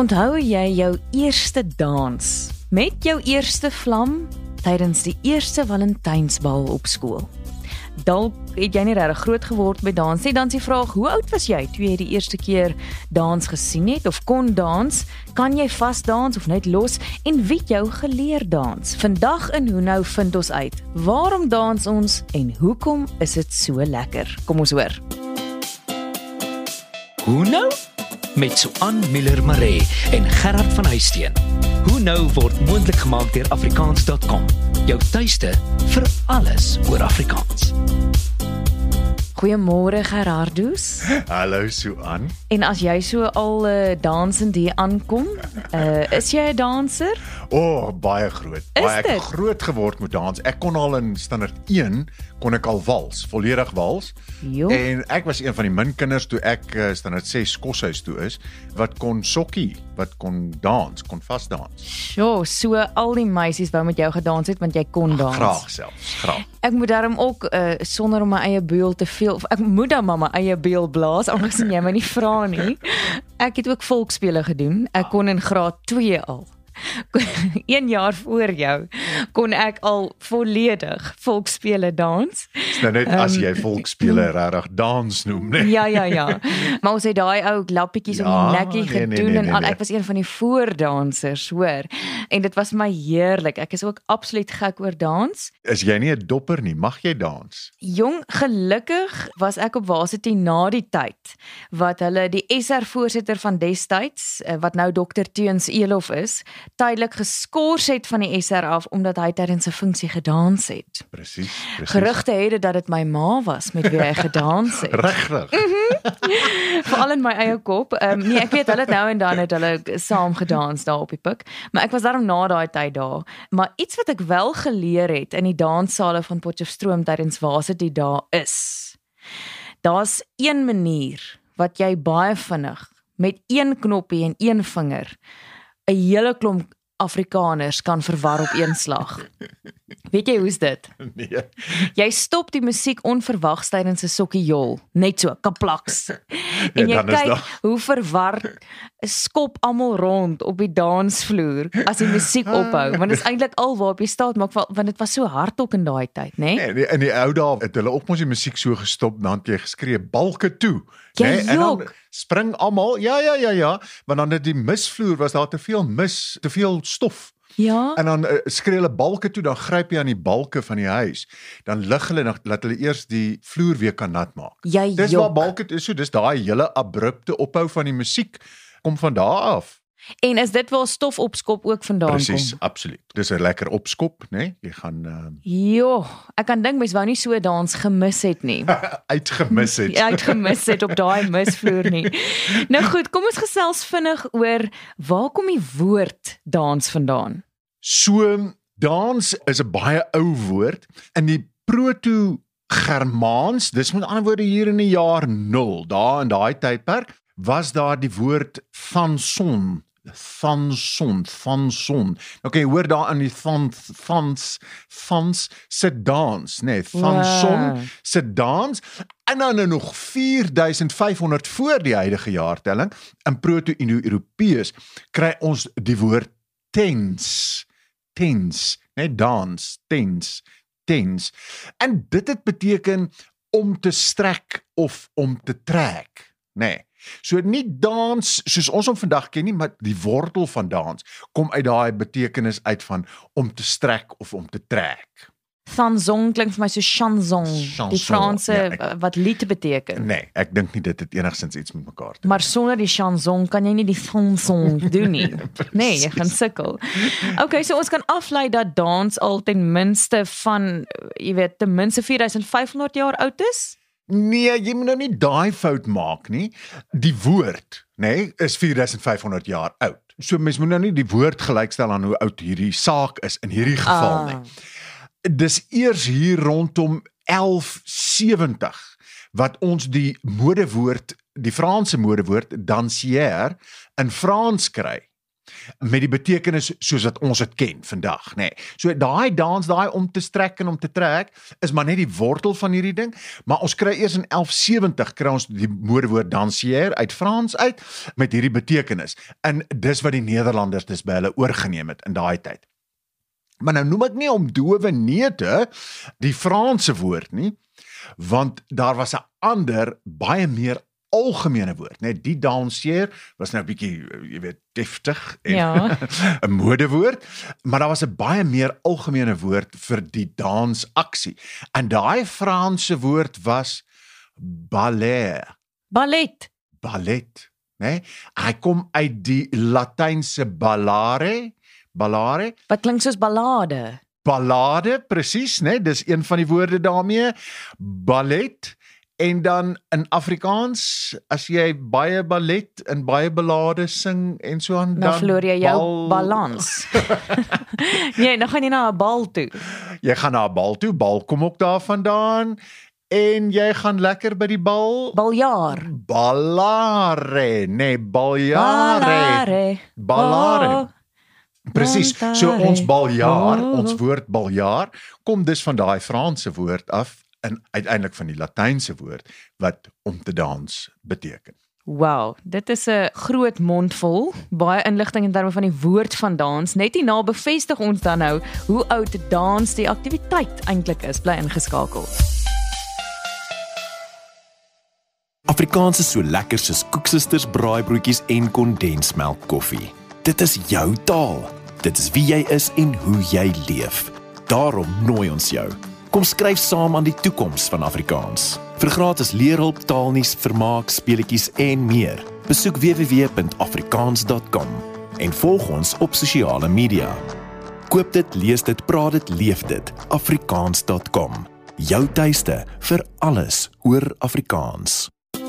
Onthou jy jou eerste dans met jou eerste vlam tydens die eerste Valentynsbal op skool? Dalk het jy nie regtig groot geword met dans nie, dan is die vraag, hoe oud was jy toe jy die eerste keer dans gesien het of kon dans? Kan jy vasdans of net los? En wie het jou geleer dans? Vandag in Hoe Nou vind ons uit, waarom dans ons en hoekom is dit so lekker? Kom ons hoor. Hoe nou? Met Suan Miller-Maree en Gerard van Huisteen. Hoe nou word moontlik gemaak deur Afrikaans.com. Jou tuiste vir alles oor Afrikaans. Goeiemôre Gerardus. Hallo Suan. En as jy so al dansend hier aankom, is jy 'n danser? Baie groot. Is Baie dit? groot geword met dans. Ek kon al in standaard 1 kon ek al wals, volledig wals. Jo. En ek was een van die min kinders toe ek standaard 6 koshuis toe is wat kon sokkie, wat kon dans, kon vasdans. Sjoe, so al die meisies wou met jou gedans het want jy kon dans. Graag selfs, graag. Ek moet daarom ook sonder om my eie beul te veel, of ek moet dan maar my eie beul blaas, aangesien jy my nie vra nie. Ek het ook volksspele gedoen. Ek kon in graad 2 al. 1 jaar voor jou kon ek al volledig volksspele dans. Dis nou net as jy volksspele regtig dans noem, né? Ja. Maar ons het daai ou lappietjies om die nekkie gedoen en al. Ek was een van die voordansers, hoor. En dit was my heerlik. Ek is ook absoluut gek oor dans. Is jy nie 'n dopper nie? Mag jy dans? Jong, gelukkig was ek op Varsity na die tyd wat hulle die SR-voorsitter van destyds, wat nou Dr. Teuns Elof is, tydelik geskort het van die SR af omdat hy tydens 'n funksie gedans het. Presies. Gerugte het dat dit my ma was met wie hy gedans het. Regtig. Veral in my eie kop. Nee, ek weet hulle het nou en dan het hulle saam gedans daar op die pik, maar ek was daarom na daai tyd daar. Maar iets wat ek wel geleer het in die danssale van Potchefstroom tydens Varsity daar is, daar's een manier wat jy baie vinnig met een knoppie en een vinger 'n hele klomp Afrikaners kan verwar op een slag. Weet jy hoe's dit? Nee. Jy stop die musiek onverwags tydens 'n sokkiejol, net so, kaplaks. En jy dan is kyk daar- hoe verward skop almal rond op die dansvloer as die musiek ophou, want dit is eintlik al waarop jy staan, maar want dit was so hard ook in daai tyd, né? Nee, in die ou dae het hulle op mos die musiek so gestop, dan het jy geskree balke toe. Jy En dan jok. spring almal, ja, want dan het die misvloer was daar te veel stof. Ja. En dan skree hulle balke toe, dan gryp jy aan die balke van die huis. Dan lig hulle nog laat hulle eers die vloer weer kan nat maak. Jy Dis jok. waar balke is, so dis daai hele abrupte ophou van die musiek kom van daar af. En is dit waar stof opskop ook vandaan Presies, kom? absoluut. Dis 'n lekker opskop, né? Jy gaan Jo, ek kan dink mens wou nie so 'n dans gemis het nie. uitgemis het. Jy het gemis het op daai misvloer nie. Nou goed, kom ons gesels vinnig oor waar kom die woord dans vandaan? So, dans is 'n baie ou woord. In die Proto-Germaans, dis met ander woorde hier in die jaar 0, daar in daai tydperk, was daar die woord thanson. Okay, hoor daar aan die thans se dans, nee, thanson Wow. se dans. En dan nog 4500 voor die huidige jaartelling, in Proto-Indo-Europeërs, kry ons die woord tens, nee, dans, tens. En dit beteken om te strek of om te trek, nee. So nie dans soos ons hom vandag ken nie, maar die wortel van dans kom uit daai betekenis uit van om te strek of om te trek. Chanson klink vir my so chanson, Chanson, die Franse ja, wat lied beteken. Nee, ek dink nie dit het enigstens iets met mekaar te Maar sonder die chanson kan jy nie die chanson doen nie. Nee, jy gaan sukkel. Okay, so ons kan aflei dat dans al ten minste van, jy weet, ten minste 4500 jaar oud is? Nee, jy moet nou nie daai fout maak nie. Die woord, nee, is 4500 jaar oud. So mens moet nou nie die woord gelykstel aan hoe oud hierdie saak is in hierdie geval nie. Dis eers hier rondom 1170 wat ons die modewoord, die Franse modewoord dansière in Frans kry. met die betekenis soos wat ons dit ken vandag, nê. So daai dans, daai om te strek en om te trek, is maar net die wortel van hierdie ding, maar ons kry eers in 1170 kry ons die modewoord dansier uit Frans uit met hierdie betekenis. En dis wat die Nederlanders dis by hulle oorgeneem het in daai tyd. Maar nou noem ek nie om dowe neute die Franse woord nie, want daar was 'n ander baie meer algemene woord, net die danseer was nou 'n bietjie, jy weet, deftig en Ja. 'n modewoord, maar daar was 'n baie meer algemene woord vir die dansaksie. En daai Franse woord was ballet, Ballet. né? Hy kom uit die Latynse ballare, Wat klink soos ballade. ballade, presies, né? Dis een van die woorde daarmee, ballet. En dan in Afrikaans, as jy baie ballet en baie ballade sing en so aan, Dan verloor jy jou balans. Nee, dan gaan jy na 'n bal toe. Jy gaan na 'n bal toe, bal kom ook daar vandaan, en jy gaan lekker by die bal. Baljaar. Ballare, nee, baljare. Ballare. Oh. Presies, so ons baljaar, Oh. ons woord baljaar, kom dus van daai Franse woord af, en uiteindelik van die Latynse woord, wat om te dans beteken. Wow, dit is 'n groot mondvol, baie inligting in terme van die woord van dans. Net hierna bevestig ons dan nou hoe oud dans die aktiwiteit eintlik is. Bly ingeskakel. Afrikaans is so lekker soos koeksisters, braaibroodjies en kondensmelk koffie. Dit is jou taal. Dit is wie jy is en hoe jy leef. Daarom nooi ons jou. Kom skryf saam aan die toekoms van Afrikaans. Vir gratis leerhulp, taalnuus, vermaak, speletjies en meer. Besoek www.afrikaans.com en volg ons op sosiale media. Koop dit, lees dit, praat dit, leef dit. Afrikaans.com. Jou tuiste vir alles oor Afrikaans.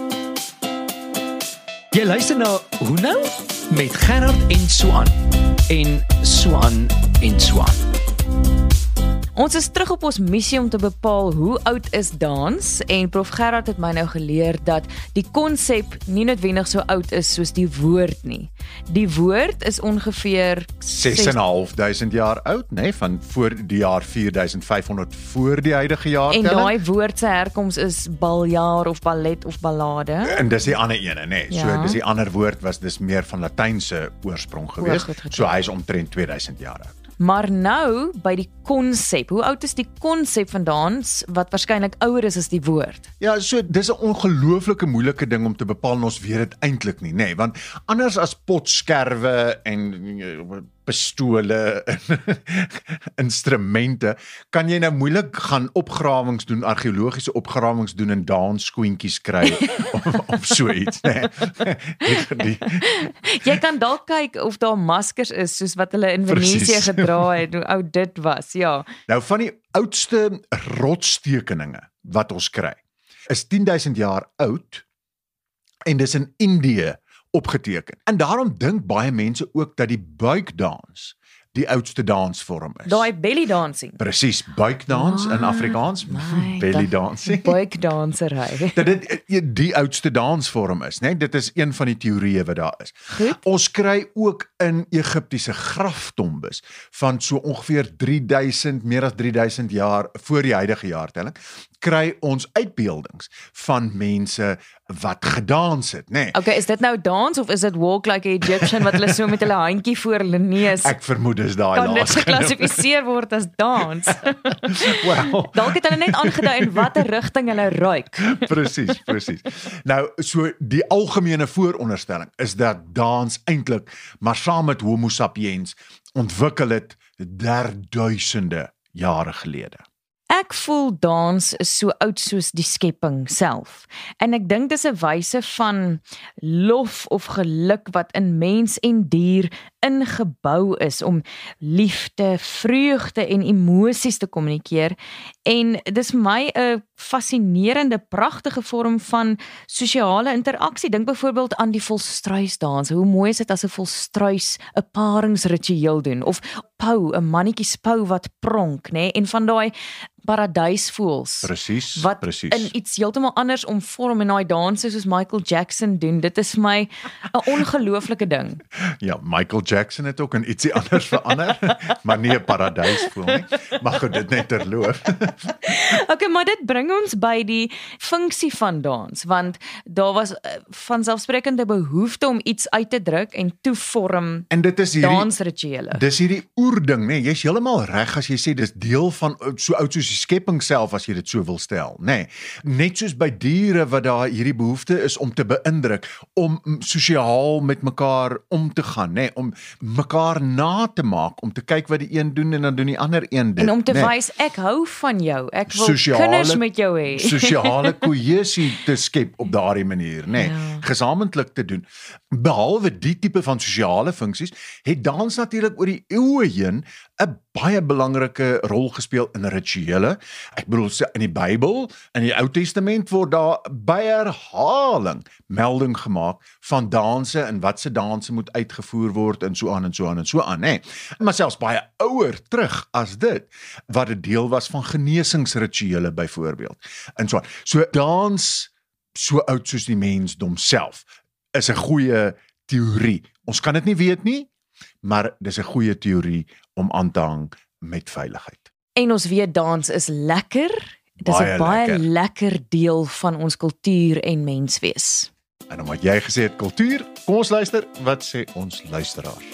Jy luister na Hoe nou? Met Gerard en Suan. En Suan en Suan. Ons is terug op ons missie om te bepaal hoe oud is dans en Prof Gerard het my nou geleer dat die konsep nie noodwendig so oud is soos die woord nie. Die woord is ongeveer 6.500 jaar oud, né, van voor die jaar 4500 voor die huidige en jaartelling. daai woord se herkoms is baljaar of ballet of ballade. En dis die ander ene, né? So Ja. dis die ander woord was dis meer van Latynse oorsprong geweest. goed gedink. So hy is omtrent 2000 jaar oud. Maar nou by die konsep. Hoe oud is die konsep van dans wat waarskynlik ouer is as die woord? Ja, so dis 'n ongelooflike moeilike ding om te bepaal en ons weet dit eintlik nie, nê, want anders as potskerwe en pistole en instrumente, kan jy nou moeilik gaan opgrawings doen, argeologiese opgrawings doen en dansskoentjies kry of so iets, nê. Jy kan dalk kyk of daar maskers is soos wat hulle in Precies. Venesië gedra het, hoe oud dit was. Ja. Nou van die oudste rotstekeninge wat ons kry, is 10.000 jaar oud en dis in Indië opgeteken. En daarom dink baie mense ook dat die buikdans die oudste dansvorm is. Daai belly dancing. Presies, buikdans in Afrikaans, belly dancing. Buikdansery. Dat dit die oudste dansvorm is, né? Dit is een van die teorieë wat daar is. Goed. Ons kry ook in Egiptiese graftombes van so ongeveer 3000, meer as 3000 jaar voor die huidige jaartelling, kry ons uitbeeldings van mense wat gedans het, né? Okay, is dit nou dans of is dit walk like an Egyptian wat hulle so met hulle handjie voor hulle neus? Ek vermoed dis daai Kan dit laaste. geklassifiseer word as dans? Wel, Dalk het hulle net aangedui in watter rigting hulle ruik. presies. Nou, so die algemene vooronderstelling is dat dans eintlik, maar saam met Homo sapiens, ontwikkel het derduisende jare gelede. Ek voel dans is so oud soos die skepping self. En ek dink dis 'n wyse van lof of geluk wat in mens en dier ingebou is om liefde, vreugde en emosies te kommunikeer. En dis vir my 'n fascinerende, pragtige vorm van sosiale interaksie. Dink byvoorbeeld aan die volstruisdans. Hoe mooi is dit as 'n volstruis 'n paringsritueel doen of spou, 'n mannetjie spou wat pronk, nê, en van daai paradysvoëls. Presies, Wat presies. in iets heeltemal anders omvorm en daai danse soos Michael Jackson doen. Dit is vir my 'n ongelooflike ding. Ja, Michael Jackson het ook in ietsie anders verander, maar nie 'n paradysvoël nie. Maar goed, dit net terloops. Okay, maar dit bring ons by die funksie van dans, want daar was vanselfsprekend 'n behoefte om iets uit te druk en toe vorm En dit is hierdie dansrituele. Dis hierdie oerding, nê? Jy's heeltemal reg as jy sê dis deel van so oud soos die skepping self as jy dit so wil stel, nê? Net soos by diere wat daar hierdie behoefte is om te beïndruk, om sosiaal met mekaar om te gaan, nê? Om mekaar na te maak, om te kyk wat die een doen en dan doen die ander een dit. En om te nê? wys ek hou van jou, ek wil Sosiale- kinders met jou hê. Sosiale kohesie te skep op daardie manier, nê? Ja. Gesamentlik te doen. Behalwe die tipe van sosiale funksies, het dans natuurlik oor die eeue heen 'n baie belangrike rol gespeel in rituele. Ek bedoel in die Bybel, in die Ou Testament word daar by herhaling melding gemaak van danse en wat se danse moet uitgevoer word en so aan en so aan en so aan, nê. Maar selfs baie ouer terug as dit, wat 'n deel was van genesingsrituele byvoorbeeld. En so aan. So dans so oud soos die mensdom self is 'n goeie teorie. Ons kan dit nie weet nie, maar dis 'n goeie teorie om aan te hang met veiligheid. En ons weet dans is lekker. Dis 'n baie lekker deel van ons kultuur en menswees. En omdat jy gesê het kultuur, kom ons luister wat sê ons luisteraars.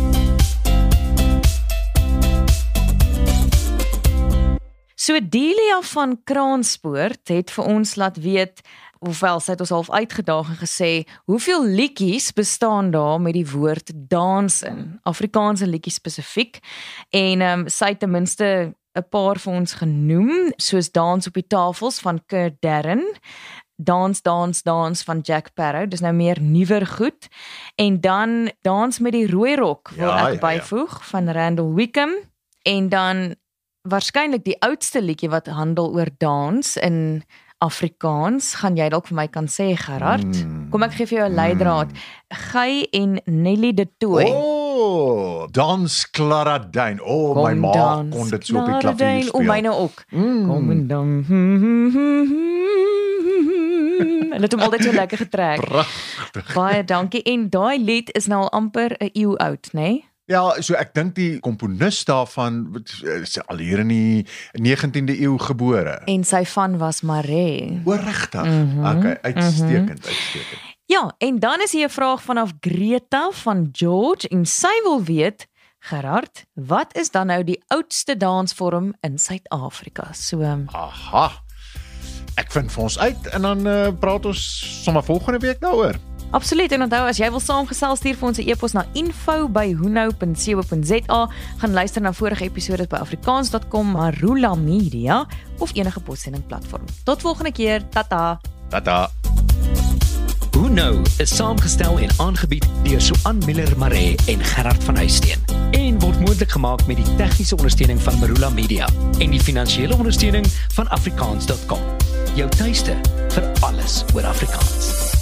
So Delia van Kraanspoort het vir ons laat weet, hoewel sy het ons half uitgedaag en gesê, hoeveel liedjies bestaan daar met die woord dans in? Afrikaanse liedjies spesifiek. En sy het ten minste 'n paar vir ons genoem, soos Dans op die tafels van Kurt Darren, Dans, dans, dans van Jack Parow, dis nou meer nuwer goed, en dan Dans met die rooi rok, wil ek byvoeg, van Randall Wickham, en dan waarskynlik die oudste liedjie wat handel oor dans in Afrikaans, gaan jy dalk vir my kan sê, Gerard? Kom ek gee vir jou 'n leidraad. Guy en Nelly de Tooy. Dans Klaradyn. My ma kon dit so op die klavier speel. Myne ook. Kom en dan. Hulle het hom altyd so lekker getrek. Pragtig. Baie dankie. En daai lied is nou al amper 'n eeu oud, né? Nee? Ja, so ek dink die komponis daarvan is al hier in die 19de eeu gebore. En sy van was Maree. O, regtig? Okay, uitstekend. Ja, en dan is hier 'n vraag vanaf Greta van George en sy wil weet, Gerard, wat is dan nou die oudste dansvorm in Suid-Afrika? So, aha. Ek vind vir ons uit en dan praat ons sommer volgende week daaroor. Absoluut, en onthou, as jy wil saamgesels, stuur vir ons 'n e-pos na info@hunou.co.za, gaan luister na vorige episode by afrikaans.com, Marula Media of enige podsending platform. Tot volgende keer, tata. Tata. Hoe nou is saamgestel en aangebied deur Suan Miller Maree en Gerard van Huisteen en word moontlik gemaak met die tegniese ondersteuning van Marula Media en die finansiële ondersteuning van afrikaans.com. Jou tuiste vir alles oor Afrikaans.